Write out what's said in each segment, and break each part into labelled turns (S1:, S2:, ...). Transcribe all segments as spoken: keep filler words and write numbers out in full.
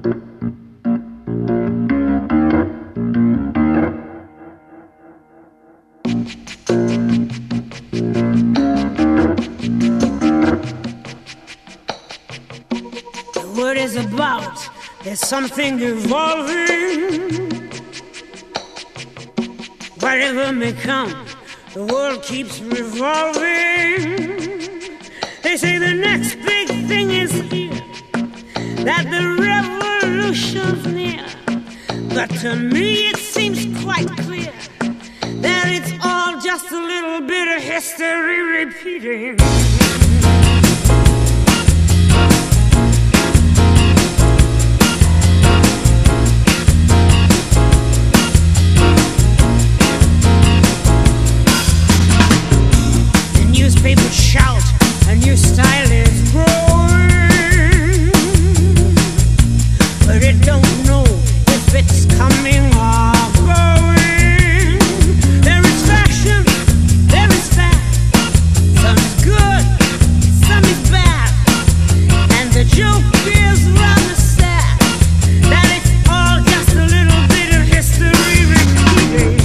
S1: What is about? There's something evolving. Whatever may come, the world keeps revolving. They say the next big thing is here, that the revolution's near. But to me it seems quite clear that it's all just a little bit of history repeating. People shout, a new style is growing, but it don't know if it's coming or going. There is fashion, there is fat, some is good, some is bad, and the joke is rather sad that it's all just a little bit of history repeating.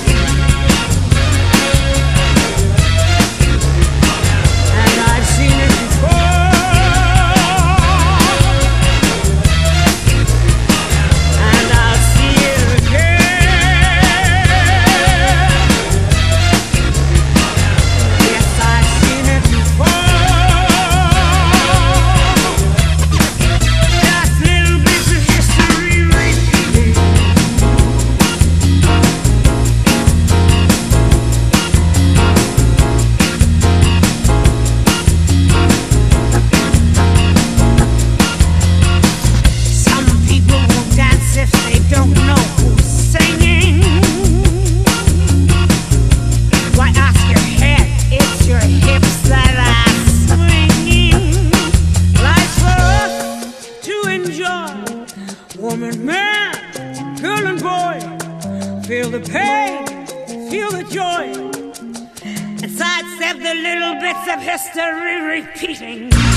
S1: Woman, man, girl and boy, feel the pain, feel the joy, and sidestep the little bits of history repeating.